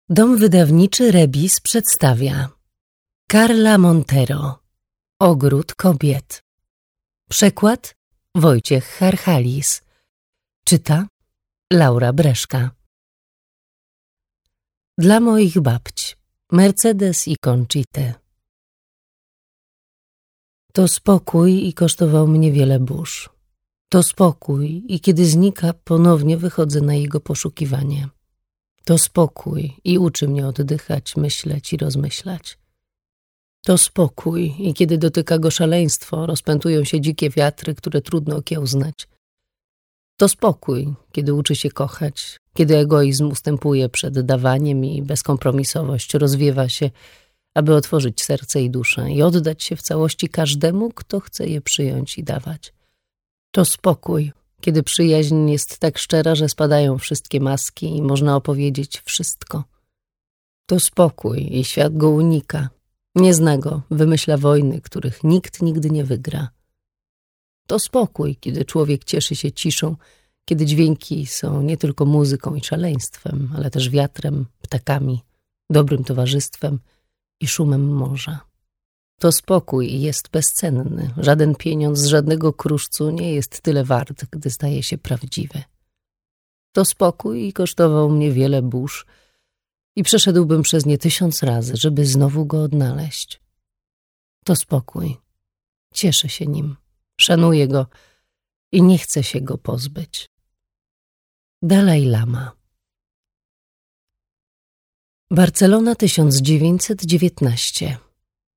Dom wydawniczy Rebis przedstawia Karla Montero Ogród kobiet. Przekład Wojciech Harchalis. Czyta Laura Breszka. Dla moich babć Mercedes i Conchite. To spokój i kosztował mnie wiele burz. To spokój i kiedy znika, ponownie wychodzę na jego poszukiwanie. To spokój i uczy mnie oddychać, myśleć i rozmyślać. To spokój i kiedy dotyka go szaleństwo, rozpętują się dzikie wiatry, które trudno okiełznać. To spokój, kiedy uczy się kochać, kiedy egoizm ustępuje przed dawaniem i bezkompromisowość rozwiewa się, aby otworzyć serce i duszę i oddać się w całości każdemu, kto chce je przyjąć i dawać. To spokój, kiedy przyjaźń jest tak szczera, że spadają wszystkie maski i można opowiedzieć wszystko. To spokój i świat go unika. Nie zna go, wymyśla wojny, których nikt nigdy nie wygra. To spokój, kiedy człowiek cieszy się ciszą, kiedy dźwięki są nie tylko muzyką i szaleństwem, ale też wiatrem, ptakami, dobrym towarzystwem i szumem morza. To spokój jest bezcenny. Żaden pieniądz z żadnego kruszcu nie jest tyle wart, gdy staje się prawdziwy. To spokój kosztował mnie wiele burz i przeszedłbym przez nie 1000 razy, żeby znowu go odnaleźć. To spokój. Cieszę się nim, szanuję go i nie chcę się go pozbyć. Dalaj Lama. Barcelona 1919.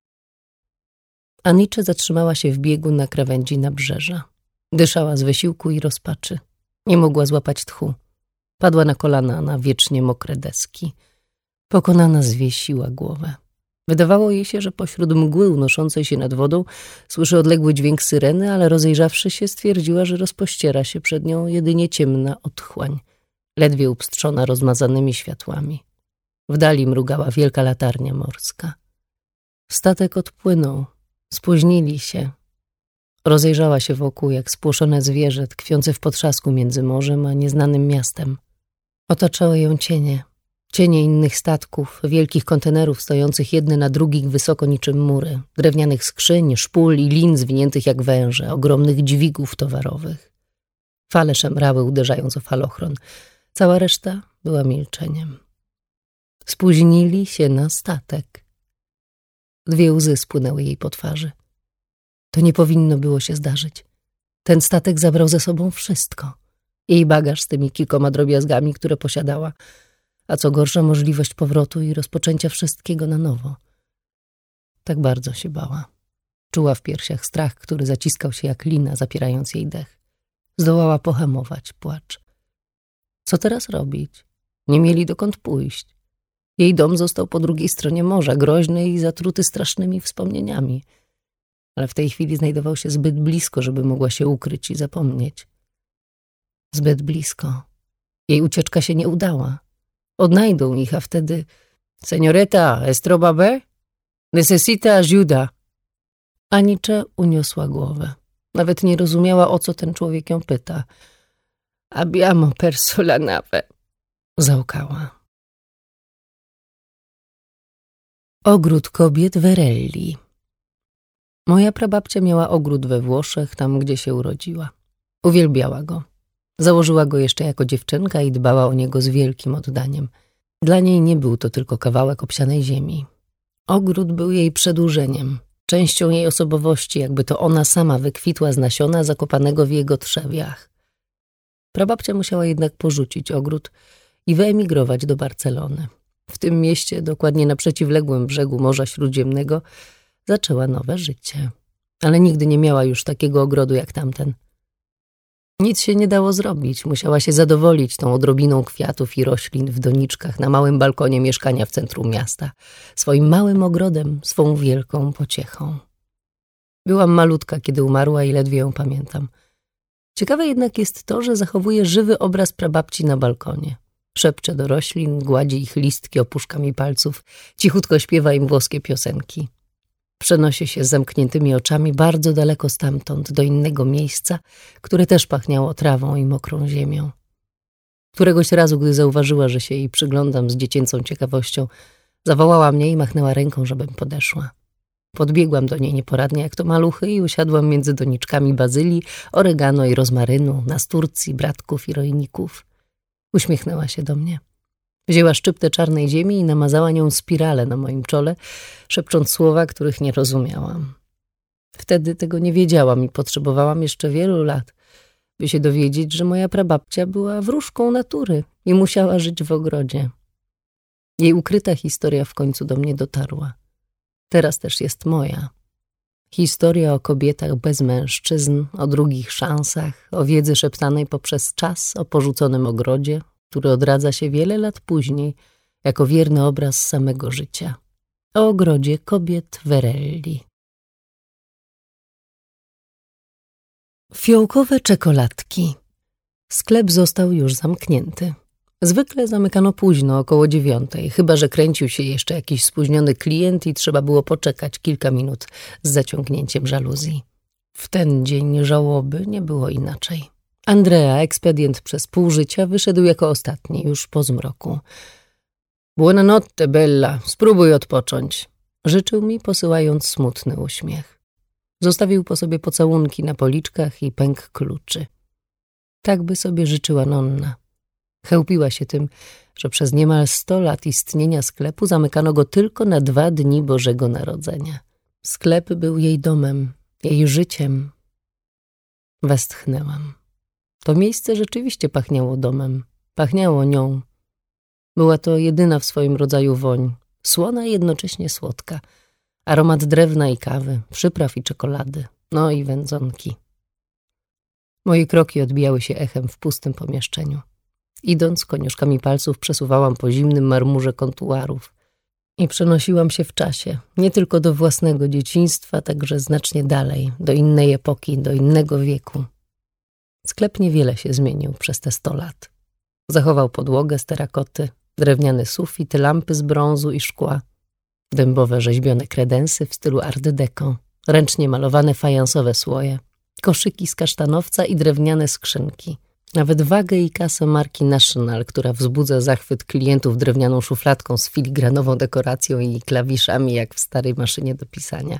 Anicze zatrzymała się w biegu na krawędzi nabrzeża. Dyszała z wysiłku i rozpaczy. Nie mogła złapać tchu. Padła na kolana na wiecznie mokre deski. Pokonana zwiesiła głowę. Wydawało jej się, że pośród mgły unoszącej się nad wodą słyszy odległy dźwięk syreny, ale rozejrzawszy się stwierdziła, że rozpościera się przed nią jedynie ciemna otchłań, ledwie upstrzona rozmazanymi światłami. W dali mrugała wielka latarnia morska. Statek odpłynął. Spóźnili się. Rozejrzała się wokół jak spłoszone zwierzę tkwiące w potrzasku między morzem a nieznanym miastem. Otaczały ją cienie. Cienie innych statków, wielkich kontenerów stojących jedne na drugich wysoko niczym mury, drewnianych skrzyń, szpul i lin zwiniętych jak węże, ogromnych dźwigów towarowych. Fale szemrały, uderzając o falochron. Cała reszta była milczeniem. Spóźnili się na statek. 2 łzy spłynęły jej po twarzy. To nie powinno było się zdarzyć. Ten statek zabrał ze sobą wszystko. Jej bagaż z tymi kilkoma drobiazgami, które posiadała, a co gorsza możliwość powrotu i rozpoczęcia wszystkiego na nowo. Tak bardzo się bała. Czuła w piersiach strach, który zaciskał się jak lina, zapierając jej dech. Zdołała pohamować płacz. Co teraz robić? Nie mieli dokąd pójść. Jej dom został po drugiej stronie morza, groźny i zatruty strasznymi wspomnieniami. Ale w tej chwili znajdował się zbyt blisko, żeby mogła się ukryć i zapomnieć. Zbyt blisko. Jej ucieczka się nie udała. Odnajdą ich, a wtedy... Señorita, ¿estroba B? Necesita ayuda. Anicze uniosła głowę. Nawet nie rozumiała, o co ten człowiek ją pyta. Abbiamo perso la nave. Załkała. Ogród kobiet Verelli. Moja prababcia miała ogród we Włoszech, tam gdzie się urodziła. Uwielbiała go. Założyła go jeszcze jako dziewczynka i dbała o niego z wielkim oddaniem. Dla niej nie był to tylko kawałek obsianej ziemi. Ogród był jej przedłużeniem, częścią jej osobowości, jakby to ona sama wykwitła z nasiona zakopanego w jego trzewiach. Prababcia musiała jednak porzucić ogród i wyemigrować do Barcelony. W tym mieście, dokładnie na przeciwległym brzegu Morza Śródziemnego, zaczęła nowe życie. Ale nigdy nie miała już takiego ogrodu jak tamten. Nic się nie dało zrobić. Musiała się zadowolić tą odrobiną kwiatów i roślin w doniczkach na małym balkonie mieszkania w centrum miasta. Swoim małym ogrodem, swą wielką pociechą. Byłam malutka, kiedy umarła i ledwie ją pamiętam. Ciekawe jednak jest to, że zachowuje żywy obraz prababci na balkonie. Szepcze do roślin, gładzi ich listki opuszkami palców, cichutko śpiewa im włoskie piosenki. Przenosi się z zamkniętymi oczami bardzo daleko stamtąd, do innego miejsca, które też pachniało trawą i mokrą ziemią. Któregoś razu, gdy zauważyła, że się jej przyglądam z dziecięcą ciekawością, zawołała mnie i machnęła ręką, żebym podeszła. Podbiegłam do niej nieporadnie jak to maluchy i usiadłam między doniczkami bazylii, oregano i rozmarynu, nasturcji, bratków i rojników. Uśmiechnęła się do mnie. Wzięła szczyptę czarnej ziemi i namazała nią spiralę na moim czole, szepcząc słowa, których nie rozumiałam. Wtedy tego nie wiedziałam i potrzebowałam jeszcze wielu lat, by się dowiedzieć, że moja prababcia była wróżką natury i musiała żyć w ogrodzie. Jej ukryta historia w końcu do mnie dotarła. Teraz też jest moja. Historia o kobietach bez mężczyzn, o drugich szansach, o wiedzy szeptanej poprzez czas, o porzuconym ogrodzie, który odradza się wiele lat później jako wierny obraz samego życia. O ogrodzie kobiet Verelli. Fiołkowe czekoladki. Sklep został już zamknięty. Zwykle zamykano późno, około 9:00, chyba że kręcił się jeszcze jakiś spóźniony klient i trzeba było poczekać kilka minut z zaciągnięciem żaluzji. W ten dzień żałoby nie było inaczej. Andrea, ekspedient przez pół życia, wyszedł jako ostatni, już po zmroku. Buonanotte, bella, spróbuj odpocząć. Życzył mi, posyłając smutny uśmiech. Zostawił po sobie pocałunki na policzkach i pęk kluczy. Tak by sobie życzyła Nonna. Chełpiła się tym, że przez niemal 100 lat istnienia sklepu zamykano go tylko na 2 dni Bożego Narodzenia. Sklep był jej domem, jej życiem. Westchnęłam. To miejsce rzeczywiście pachniało domem, pachniało nią. Była to jedyna w swoim rodzaju woń, słona i jednocześnie słodka. Aromat drewna i kawy, przypraw i czekolady, no i wędzonki. Moje kroki odbijały się echem w pustym pomieszczeniu. Idąc, koniuszkami palców przesuwałam po zimnym marmurze kontuarów i przenosiłam się w czasie, nie tylko do własnego dzieciństwa, także znacznie dalej, do innej epoki, do innego wieku. Sklep niewiele się zmienił przez te 100 lat. Zachował podłogę z terakoty, drewniany sufit, lampy z brązu i szkła, dębowe rzeźbione kredensy w stylu art deco, ręcznie malowane fajansowe słoje, koszyki z kasztanowca i drewniane skrzynki. Nawet wagę i kasę marki National, która wzbudza zachwyt klientów drewnianą szufladką z filigranową dekoracją i klawiszami jak w starej maszynie do pisania.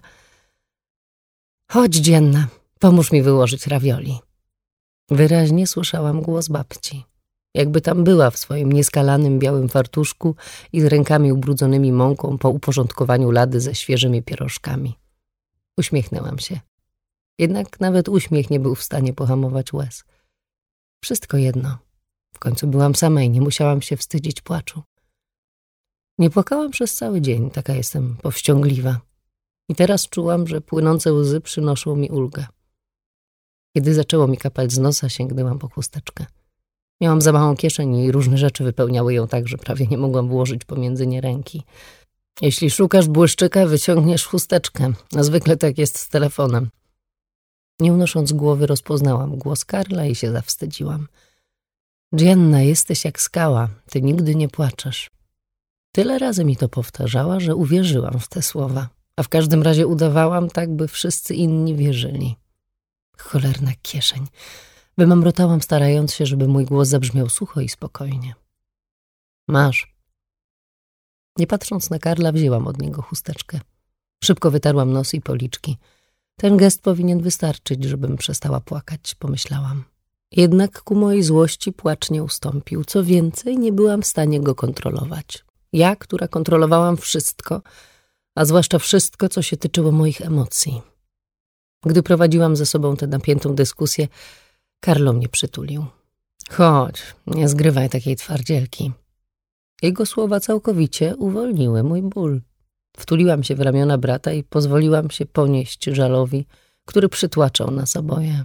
Chodź, dzienna, pomóż mi wyłożyć ravioli. Wyraźnie słyszałam głos babci. Jakby tam była w swoim nieskalanym białym fartuszku i z rękami ubrudzonymi mąką po uporządkowaniu lady ze świeżymi pierożkami. Uśmiechnęłam się. Jednak nawet uśmiech nie był w stanie pohamować łez. Wszystko jedno. W końcu byłam sama i nie musiałam się wstydzić płaczu. Nie płakałam przez cały dzień, taka jestem powściągliwa. I teraz czułam, że płynące łzy przynoszą mi ulgę. Kiedy zaczęło mi kapać z nosa, sięgnęłam po chusteczkę. Miałam za małą kieszeń i różne rzeczy wypełniały ją tak, że prawie nie mogłam włożyć pomiędzy nie ręki. Jeśli szukasz błyszczyka, wyciągniesz chusteczkę. A zwykle tak jest z telefonem. Nie unosząc głowy, rozpoznałam głos Karla i się zawstydziłam. Gianna, jesteś jak skała, ty nigdy nie płaczesz. Tyle razy mi to powtarzała, że uwierzyłam w te słowa, a w każdym razie udawałam tak, by wszyscy inni wierzyli. Cholerna kieszeń. Wymamrotałam, starając się, żeby mój głos zabrzmiał sucho i spokojnie. Masz. Nie patrząc na Karla, wzięłam od niego chusteczkę. Szybko wytarłam nos i policzki. Ten gest powinien wystarczyć, żebym przestała płakać, pomyślałam. Jednak ku mojej złości płacz nie ustąpił. Co więcej, nie byłam w stanie go kontrolować. Ja, która kontrolowałam wszystko, a zwłaszcza wszystko, co się tyczyło moich emocji. Gdy prowadziłam ze sobą tę napiętą dyskusję, Carlo mnie przytulił. Chodź, nie zgrywaj takiej twardzielki. Jego słowa całkowicie uwolniły mój ból. Wtuliłam się w ramiona brata i pozwoliłam się ponieść żalowi, który przytłaczał nas oboje.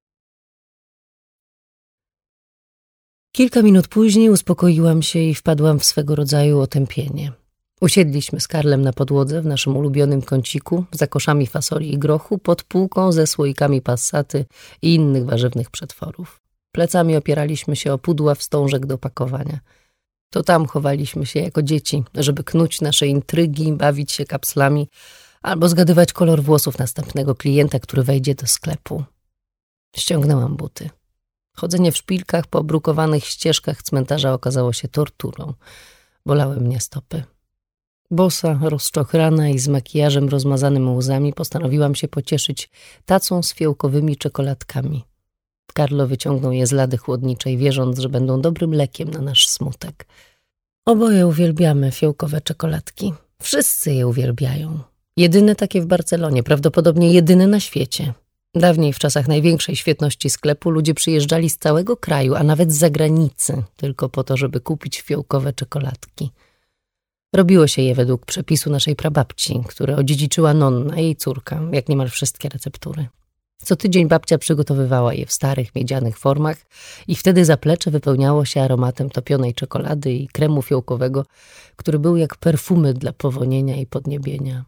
Kilka minut później uspokoiłam się i wpadłam w swego rodzaju otępienie. Usiedliśmy z Karlem na podłodze w naszym ulubionym kąciku, za koszami fasoli i grochu, pod półką ze słoikami passaty i innych warzywnych przetworów. Plecami opieraliśmy się o pudła wstążek do pakowania. To tam chowaliśmy się jako dzieci, żeby knuć nasze intrygi, bawić się kapslami albo zgadywać kolor włosów następnego klienta, który wejdzie do sklepu. Ściągnęłam buty. Chodzenie w szpilkach po brukowanych ścieżkach cmentarza okazało się torturą. Bolały mnie stopy. Bosa, rozczochrana i z makijażem rozmazanym łzami postanowiłam się pocieszyć tacą z fiołkowymi czekoladkami. Carlo wyciągnął je z lady chłodniczej, wierząc, że będą dobrym lekiem na nasz smutek. Oboje uwielbiamy fiołkowe czekoladki. Wszyscy je uwielbiają. Jedyne takie w Barcelonie, prawdopodobnie jedyne na świecie. Dawniej, w czasach największej świetności sklepu, ludzie przyjeżdżali z całego kraju, a nawet z zagranicy, tylko po to, żeby kupić fiołkowe czekoladki. Robiło się je według przepisu naszej prababci, które odziedziczyła Nonna, jej córka, jak niemal wszystkie receptury. Co tydzień babcia przygotowywała je w starych, miedzianych formach i wtedy zaplecze wypełniało się aromatem topionej czekolady i kremu fiołkowego, który był jak perfumy dla powonienia i podniebienia.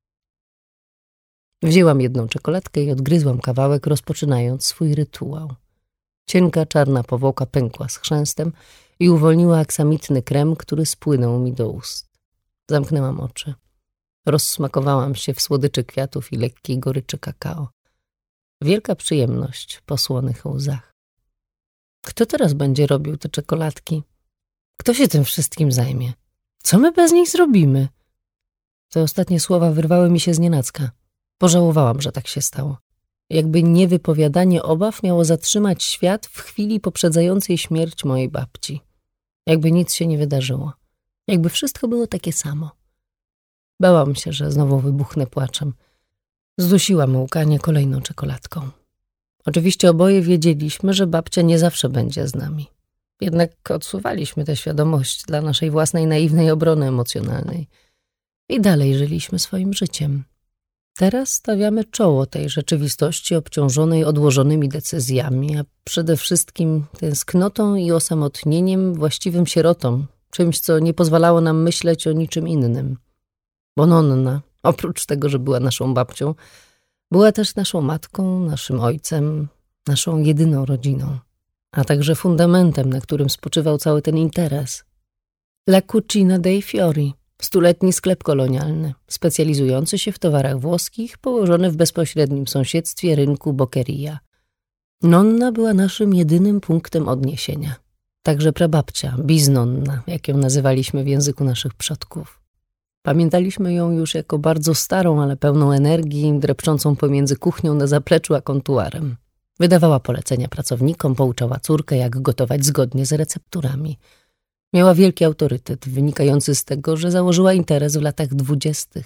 Wzięłam jedną czekoladkę i odgryzłam kawałek, rozpoczynając swój rytuał. Cienka, czarna powłoka pękła z chrzęstem i uwolniła aksamitny krem, który spłynął mi do ust. Zamknęłam oczy. Rozsmakowałam się w słodyczy kwiatów i lekkiej goryczy kakao. Wielka przyjemność po słonych łzach. Kto teraz będzie robił te czekoladki? Kto się tym wszystkim zajmie? Co my bez nich zrobimy? Te ostatnie słowa wyrwały mi się znienacka. Pożałowałam, że tak się stało. Jakby niewypowiadanie obaw miało zatrzymać świat w chwili poprzedzającej śmierć mojej babci. Jakby nic się nie wydarzyło. Jakby wszystko było takie samo. Bałam się, że znowu wybuchnę płaczem. Zdusiłam łkanie kolejną czekoladką. Oczywiście oboje wiedzieliśmy, że babcia nie zawsze będzie z nami. Jednak odsuwaliśmy tę świadomość dla naszej własnej naiwnej obrony emocjonalnej. I dalej żyliśmy swoim życiem. Teraz stawiamy czoło tej rzeczywistości obciążonej odłożonymi decyzjami, a przede wszystkim tęsknotą i osamotnieniem, właściwym sierotom, czymś, co nie pozwalało nam myśleć o niczym innym. Bo Nonna, oprócz tego, że była naszą babcią, była też naszą matką, naszym ojcem, naszą jedyną rodziną, a także fundamentem, na którym spoczywał cały ten interes. La Cucina dei Fiori, stuletni sklep kolonialny, specjalizujący się w towarach włoskich, położony w bezpośrednim sąsiedztwie rynku Boccheria. Nonna była naszym jedynym punktem odniesienia. Także prababcia, biznonna, jak ją nazywaliśmy w języku naszych przodków. Pamiętaliśmy ją już jako bardzo starą, ale pełną energii, drepczącą pomiędzy kuchnią na zapleczu a kontuarem. Wydawała polecenia pracownikom, pouczała córkę, jak gotować zgodnie z recepturami. Miała wielki autorytet, wynikający z tego, że założyła interes w latach 20.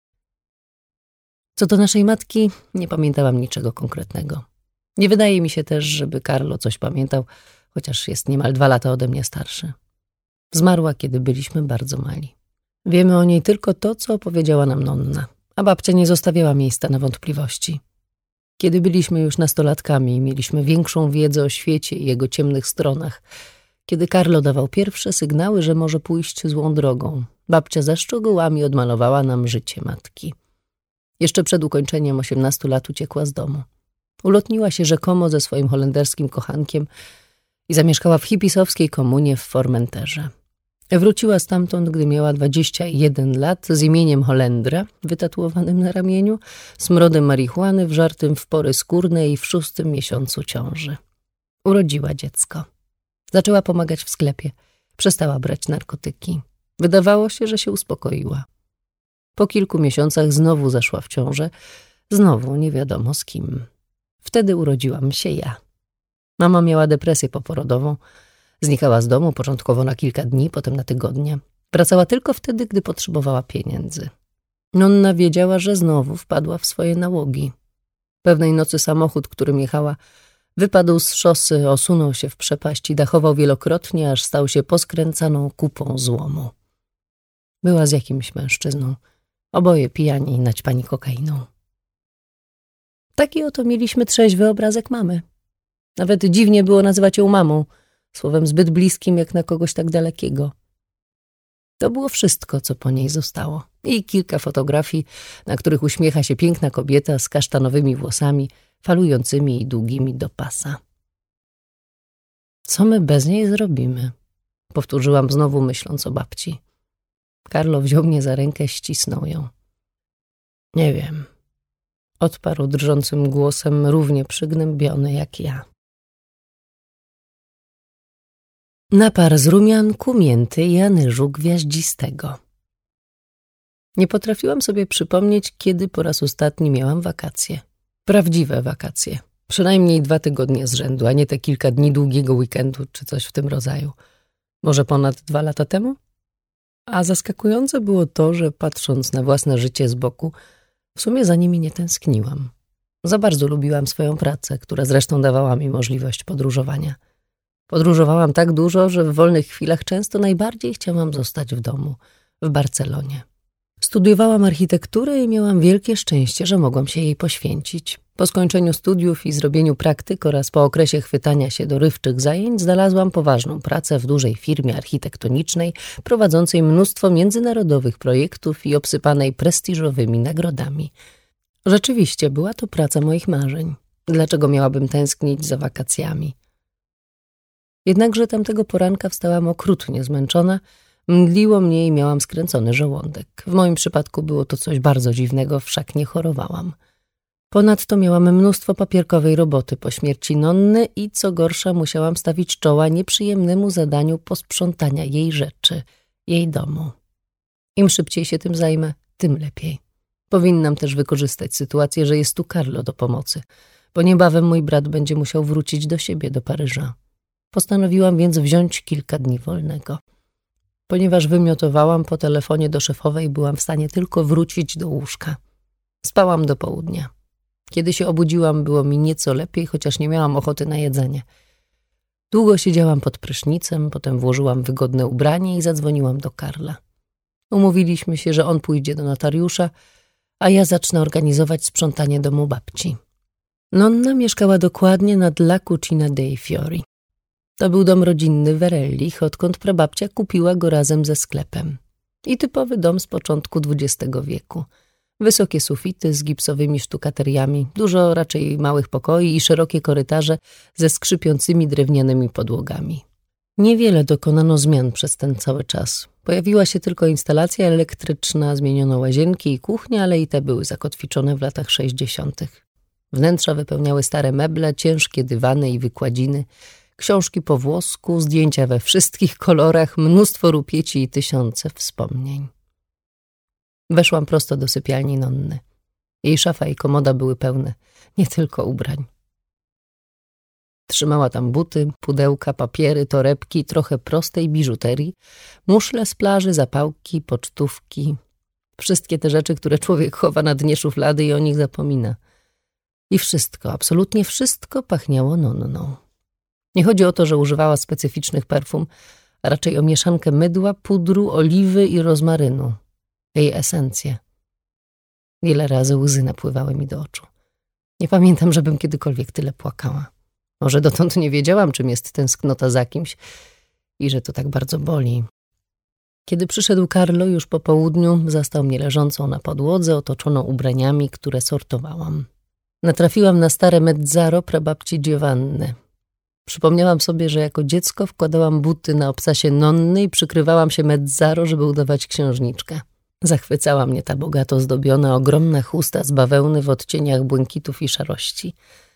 Co do naszej matki, nie pamiętałam niczego konkretnego. Nie wydaje mi się też, żeby Carlo coś pamiętał, chociaż jest niemal 2 lata ode mnie starszy. Zmarła, kiedy byliśmy bardzo mali. Wiemy o niej tylko to, co opowiedziała nam Nonna, a babcia nie zostawiała miejsca na wątpliwości. Kiedy byliśmy już nastolatkami, mieliśmy większą wiedzę o świecie i jego ciemnych stronach. Kiedy Carlo dawał pierwsze sygnały, że może pójść złą drogą, babcia ze szczegółami odmalowała nam życie matki. Jeszcze przed ukończeniem 18 lat uciekła z domu. Ulotniła się rzekomo ze swoim holenderskim kochankiem i zamieszkała w hipisowskiej komunie w Formenterze. Wróciła stamtąd, gdy miała 21 lat, z imieniem Holendra, wytatuowanym na ramieniu, smrodem marihuany wżartym w pory skórne i w 6. miesiącu ciąży. Urodziła dziecko. Zaczęła pomagać w sklepie. Przestała brać narkotyki. Wydawało się, że się uspokoiła. Po kilku miesiącach znowu zaszła w ciążę. Znowu nie wiadomo z kim. Wtedy urodziłam się ja. Mama miała depresję poporodową. Znikała z domu początkowo na kilka dni, potem na tygodnie. Wracała tylko wtedy, gdy potrzebowała pieniędzy. Nonna wiedziała, że znowu wpadła w swoje nałogi. Pewnej nocy samochód, którym jechała, wypadł z szosy, osunął się w przepaść i dachował wielokrotnie, aż stał się poskręcaną kupą złomu. Była z jakimś mężczyzną. Oboje pijani i naćpani kokainą. Taki oto mieliśmy trzeźwy obrazek mamy. Nawet dziwnie było nazywać ją mamą, słowem zbyt bliskim jak na kogoś tak dalekiego. To było wszystko, co po niej zostało. I kilka fotografii, na których uśmiecha się piękna kobieta z kasztanowymi włosami, falującymi i długimi do pasa. Co my bez niej zrobimy? Powtórzyłam znowu, myśląc o babci. Carlo wziął mnie za rękę, ścisnął ją. Nie wiem. Odparł drżącym głosem, równie przygnębiony jak ja. Napar z rumianku, mięty i anyżu gwiaździstego. Nie potrafiłam sobie przypomnieć, kiedy po raz ostatni miałam wakacje. Prawdziwe wakacje. Przynajmniej 2 tygodnie z rzędu, a nie te kilka dni długiego weekendu czy coś w tym rodzaju. Może ponad 2 lata temu? A zaskakujące było to, że patrząc na własne życie z boku, w sumie za nimi nie tęskniłam. Za bardzo lubiłam swoją pracę, która zresztą dawała mi możliwość podróżowania. Podróżowałam tak dużo, że w wolnych chwilach często najbardziej chciałam zostać w domu, w Barcelonie. Studiowałam architekturę i miałam wielkie szczęście, że mogłam się jej poświęcić. Po skończeniu studiów i zrobieniu praktyk oraz po okresie chwytania się dorywczych zajęć znalazłam poważną pracę w dużej firmie architektonicznej prowadzącej mnóstwo międzynarodowych projektów i obsypanej prestiżowymi nagrodami. Rzeczywiście była to praca moich marzeń. Dlaczego miałabym tęsknić za wakacjami? Jednakże tamtego poranka wstałam okrutnie zmęczona, mdliło mnie i miałam skręcony żołądek. W moim przypadku było to coś bardzo dziwnego, wszak nie chorowałam. Ponadto miałam mnóstwo papierkowej roboty po śmierci Nonny i co gorsza musiałam stawić czoła nieprzyjemnemu zadaniu posprzątania jej rzeczy, jej domu. Im szybciej się tym zajmę, tym lepiej. Powinnam też wykorzystać sytuację, że jest tu Carlo do pomocy, bo niebawem mój brat będzie musiał wrócić do siebie, do Paryża. Postanowiłam więc wziąć kilka dni wolnego. Ponieważ wymiotowałam po telefonie do szefowej, byłam w stanie tylko wrócić do łóżka. Spałam do południa. Kiedy się obudziłam, było mi nieco lepiej, chociaż nie miałam ochoty na jedzenie. Długo siedziałam pod prysznicem, potem włożyłam wygodne ubranie i zadzwoniłam do Karla. Umówiliśmy się, że on pójdzie do notariusza, a ja zacznę organizować sprzątanie domu babci. Nonna mieszkała dokładnie nad La Cucina dei Fiori. To był dom rodzinny Verellich, odkąd prababcia kupiła go razem ze sklepem. I typowy dom z początku XX wieku. Wysokie sufity z gipsowymi sztukateriami, dużo raczej małych pokoi i szerokie korytarze ze skrzypiącymi drewnianymi podłogami. Niewiele dokonano zmian przez ten cały czas. Pojawiła się tylko instalacja elektryczna, zmieniono łazienki i kuchnię, ale i te były zakotwiczone w latach 60. Wnętrza wypełniały stare meble, ciężkie dywany i wykładziny, książki po włosku, zdjęcia we wszystkich kolorach, mnóstwo rupieci i tysiące wspomnień. Weszłam prosto do sypialni Nonny. Jej szafa i komoda były pełne, nie tylko ubrań. Trzymała tam buty, pudełka, papiery, torebki, trochę prostej biżuterii, muszle z plaży, zapałki, pocztówki. Wszystkie te rzeczy, które człowiek chowa na dnie szuflady i o nich zapomina. I wszystko, absolutnie wszystko pachniało Nonną. Nie chodzi o to, że używała specyficznych perfum, a raczej o mieszankę mydła, pudru, oliwy i rozmarynu. Jej esencję. Wiele razy łzy napływały mi do oczu. Nie pamiętam, żebym kiedykolwiek tyle płakała. Może dotąd nie wiedziałam, czym jest tęsknota za kimś i że to tak bardzo boli. Kiedy przyszedł Carlo już po południu, zastał mnie leżącą na podłodze, otoczoną ubraniami, które sortowałam. Natrafiłam na stare mezzaro prababci Giovanny. Przypomniałam sobie, że jako dziecko wkładałam buty na obcasie Nonny i przykrywałam się mezzaro, żeby udawać księżniczkę. Zachwycała mnie ta bogato zdobiona, ogromna chusta z bawełny w odcieniach błękitów i szarości.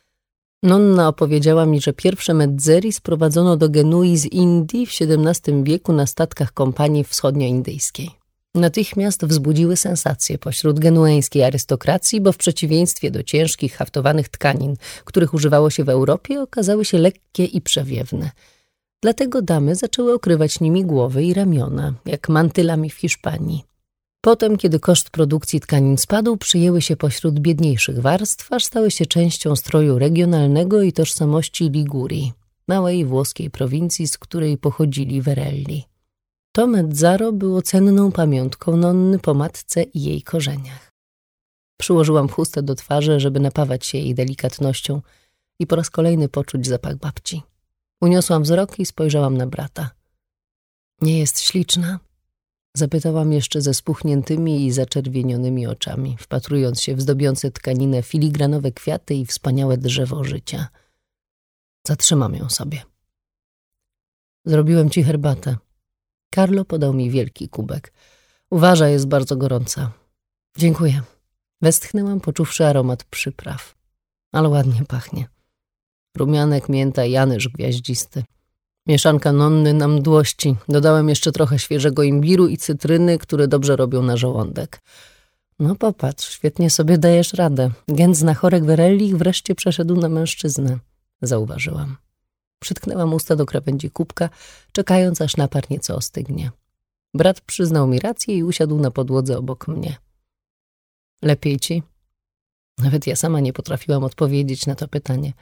Nonna opowiedziała mi, że pierwsze mezzeri sprowadzono do Genui z Indii w XVII wieku na statkach kompanii wschodnioindyjskiej. Natychmiast wzbudziły sensację pośród genueńskiej arystokracji, bo w przeciwieństwie do ciężkich, haftowanych tkanin, których używało się w Europie, okazały się lekkie i przewiewne. Dlatego damy zaczęły okrywać nimi głowy i ramiona, jak mantylami w Hiszpanii. Potem, kiedy koszt produkcji tkanin spadł, przyjęły się pośród biedniejszych warstw, aż stały się częścią stroju regionalnego i tożsamości Ligurii, małej włoskiej prowincji, z której pochodzili Verelli. To mezzaro było cenną pamiątką Nonny po matce i jej korzeniach. Przyłożyłam chustę do twarzy, żeby napawać się jej delikatnością i po raz kolejny poczuć zapach babci. Uniosłam wzrok i spojrzałam na brata. Nie jest śliczna? Zapytałam jeszcze ze spuchniętymi i zaczerwienionymi oczami, wpatrując się w zdobiące tkaninę filigranowe kwiaty i wspaniałe drzewo życia. Zatrzymam ją sobie. Zrobiłem ci herbatę. Carlo podał mi wielki kubek. Uważaj, jest bardzo gorąca. Dziękuję. Westchnęłam, poczuwszy aromat przypraw. Ale ładnie pachnie. Rumianek, mięta i anyż gwiaździsty. Mieszanka Nonny na mdłości. Dodałem jeszcze trochę świeżego imbiru i cytryny, które dobrze robią na żołądek. No popatrz, świetnie sobie dajesz radę. Gent znachorek Werellich wreszcie przeszedł na mężczyznę, zauważyłam. Przytknęłam usta do krawędzi kubka, czekając aż napar nieco ostygnie. Brat przyznał mi rację i usiadł na podłodze obok mnie. Lepiej ci? Nawet ja sama nie potrafiłam odpowiedzieć na to pytanie.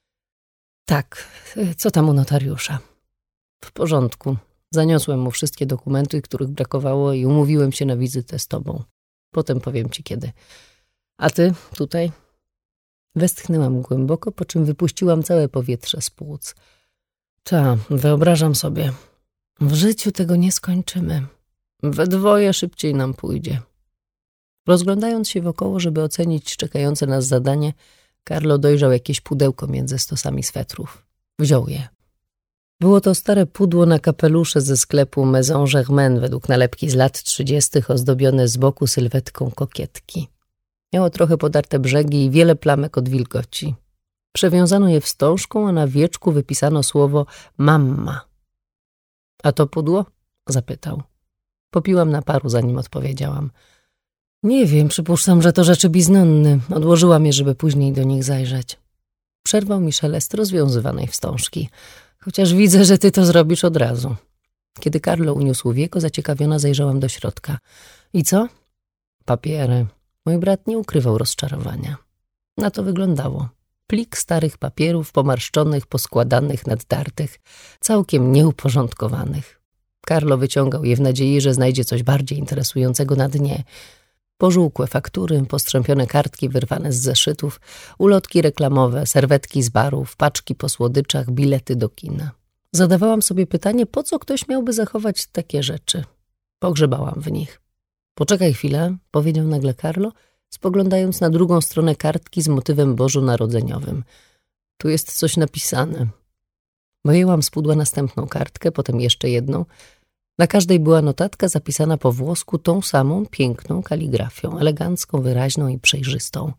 Tak, co tam u notariusza? W porządku. Zaniosłem mu wszystkie dokumenty, których brakowało i umówiłem się na wizytę z tobą. Potem powiem ci kiedy. A ty tutaj? Westchnęłam głęboko, po czym wypuściłam całe powietrze z płuc. Wyobrażam sobie. W życiu tego nie skończymy. We dwoje szybciej nam pójdzie. Rozglądając się wokoło, żeby ocenić czekające nas zadanie, Carlo dojrzał jakieś pudełko między stosami swetrów. Wziął je. Było to stare pudło na kapelusze ze sklepu Maison Germain według nalepki z lat 30. ozdobione z boku sylwetką kokietki. Miało trochę podarte brzegi i wiele plamek od wilgoci. Przewiązano je wstążką, a na wieczku wypisano słowo mamma. A to pudło? Zapytał. Popiłam naparu, zanim odpowiedziałam. Nie wiem, przypuszczam, że to rzeczy Biznonny. Odłożyłam je, żeby później do nich zajrzeć. Przerwał mi szelest rozwiązywanej wstążki. Chociaż widzę, że ty to zrobisz od razu. Kiedy Carlo uniósł wieko, zaciekawiona zajrzałam do środka. I co? Papiery. Mój brat nie ukrywał rozczarowania. Na to wyglądało. Plik starych papierów, pomarszczonych, poskładanych, naddartych, całkiem nieuporządkowanych. Carlo wyciągał je w nadziei, że znajdzie coś bardziej interesującego na dnie. Pożółkłe faktury, postrzępione kartki wyrwane z zeszytów, ulotki reklamowe, serwetki z barów, paczki po słodyczach, bilety do kina. Zadawałam sobie pytanie, po co ktoś miałby zachować takie rzeczy. Pogrzebałam w nich. Poczekaj chwilę, powiedział nagle Carlo, spoglądając na drugą stronę kartki z motywem bożonarodzeniowym. Tu jest coś napisane. Wyjęłam z pudła następną kartkę, potem jeszcze jedną. Na każdej była notatka zapisana po włosku tą samą piękną kaligrafią, elegancką, wyraźną i przejrzystą.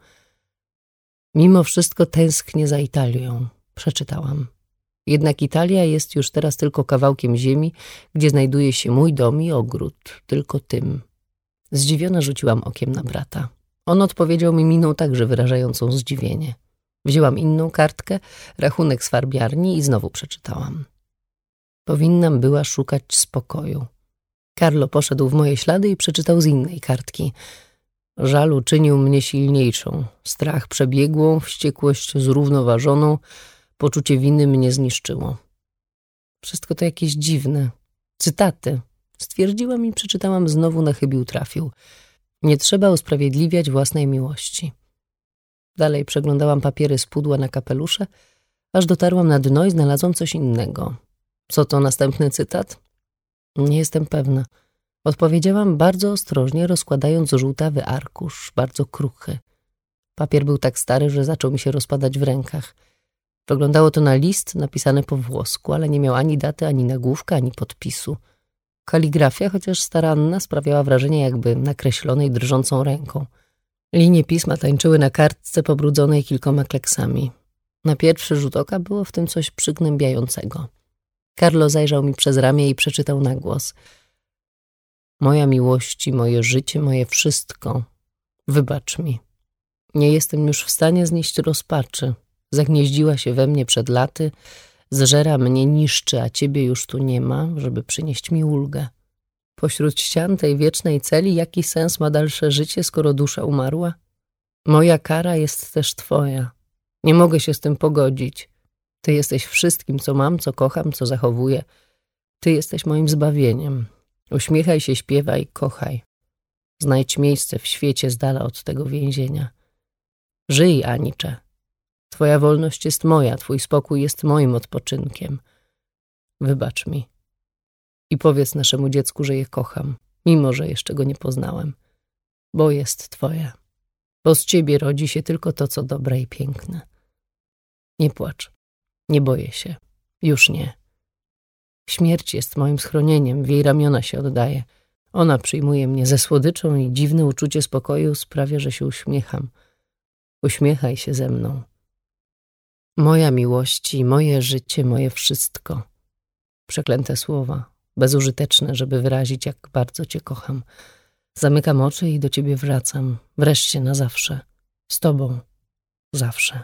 Mimo wszystko tęsknię za Italią, przeczytałam. Jednak Italia jest już teraz tylko kawałkiem ziemi, gdzie znajduje się mój dom i ogród, tylko tym. Zdziwiona rzuciłam okiem na brata. On odpowiedział mi miną także wyrażającą zdziwienie. Wzięłam inną kartkę, rachunek z farbiarni i znowu przeczytałam. Powinnam była szukać spokoju. Carlo poszedł w moje ślady i przeczytał z innej kartki. Żal uczynił mnie silniejszą, strach przebiegłą, wściekłość zrównoważoną, poczucie winy mnie zniszczyło. Wszystko to jakieś dziwne. Cytaty. Stwierdziłam i przeczytałam znowu na chybił trafił. Nie trzeba usprawiedliwiać własnej miłości. Dalej przeglądałam papiery z pudła na kapelusze, aż dotarłam na dno i znalazłam coś innego. Co to następny cytat? Nie jestem pewna. Odpowiedziałam bardzo ostrożnie, rozkładając żółtawy arkusz, bardzo kruchy. Papier był tak stary, że zaczął mi się rozpadać w rękach. Wyglądało to na list napisany po włosku, ale nie miał ani daty, ani nagłówka, ani podpisu. Kaligrafia, chociaż staranna, sprawiała wrażenie jakby nakreślonej drżącą ręką. Linie pisma tańczyły na kartce pobrudzonej kilkoma kleksami. Na pierwszy rzut oka było w tym coś przygnębiającego. Carlo zajrzał mi przez ramię i przeczytał na głos. Moja miłości, moje życie, moje wszystko. Wybacz mi. Nie jestem już w stanie znieść rozpaczy. Zagnieździła się we mnie przed laty, zżera mnie, niszczy, a ciebie już tu nie ma, żeby przynieść mi ulgę. Pośród ścian tej wiecznej celi jaki sens ma dalsze życie, skoro dusza umarła? Moja kara jest też twoja. Nie mogę się z tym pogodzić. Ty jesteś wszystkim, co mam, co kocham, co zachowuję. Ty jesteś moim zbawieniem. Uśmiechaj się, śpiewaj, kochaj. Znajdź miejsce w świecie z dala od tego więzienia. Żyj, Anicze. Twoja wolność jest moja, twój spokój jest moim odpoczynkiem. Wybacz mi. I powiedz naszemu dziecku, że je kocham, mimo że jeszcze go nie poznałem. Bo jest twoja. Bo z ciebie rodzi się tylko to, co dobre i piękne. Nie płacz. Nie boję się. Już nie. Śmierć jest moim schronieniem, w jej ramiona się oddaję. Ona przyjmuje mnie ze słodyczą i dziwne uczucie spokoju sprawia, że się uśmiecham. Uśmiechaj się ze mną. Moja miłości, moje życie, moje wszystko. Przeklęte słowa, bezużyteczne, żeby wyrazić, jak bardzo cię kocham. Zamykam oczy i do ciebie wracam. Wreszcie na zawsze. Z tobą. Zawsze.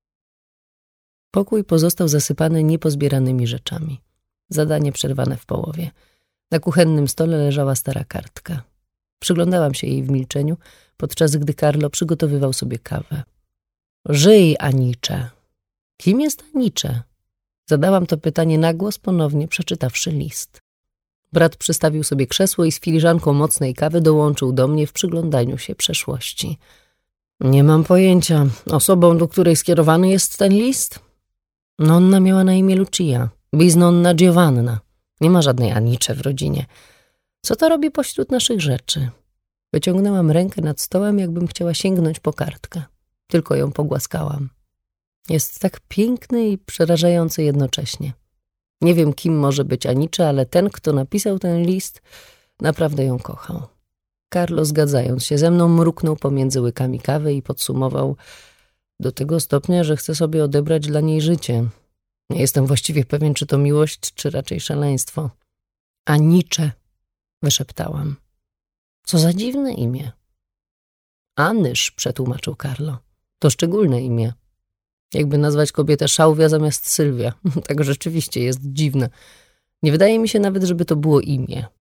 Pokój pozostał zasypany niepozbieranymi rzeczami. Zadanie przerwane w połowie. Na kuchennym stole leżała stara kartka. Przyglądałam się jej w milczeniu, podczas gdy Carlo przygotowywał sobie kawę. Żyj, Anicze. Kim jest Anicze? Zadałam to pytanie na głos, ponownie przeczytawszy list. Brat przystawił sobie krzesło i z filiżanką mocnej kawy dołączył do mnie w przyglądaniu się przeszłości. Nie mam pojęcia. Osobą, do której skierowany jest ten list? Nonna miała na imię Lucia, bis nonna Giovanna. Nie ma żadnej Anicze w rodzinie. Co to robi pośród naszych rzeczy? Wyciągnęłam rękę nad stołem, jakbym chciała sięgnąć po kartkę. Tylko ją pogłaskałam. Jest tak piękny i przerażający jednocześnie. Nie wiem, kim może być Anicze, ale ten, kto napisał ten list, naprawdę ją kochał. Carlo, zgadzając się ze mną, mruknął pomiędzy łykami kawy i podsumował: do tego stopnia, że chce sobie odebrać dla niej życie. Nie jestem właściwie pewien, czy to miłość, czy raczej szaleństwo. Anicze, wyszeptałam. Co za dziwne imię. Anysz, przetłumaczył Carlo. To szczególne imię. Jakby nazwać kobietę Szałwia zamiast Sylwia. Tak rzeczywiście jest dziwne. Nie wydaje mi się nawet, żeby to było imię.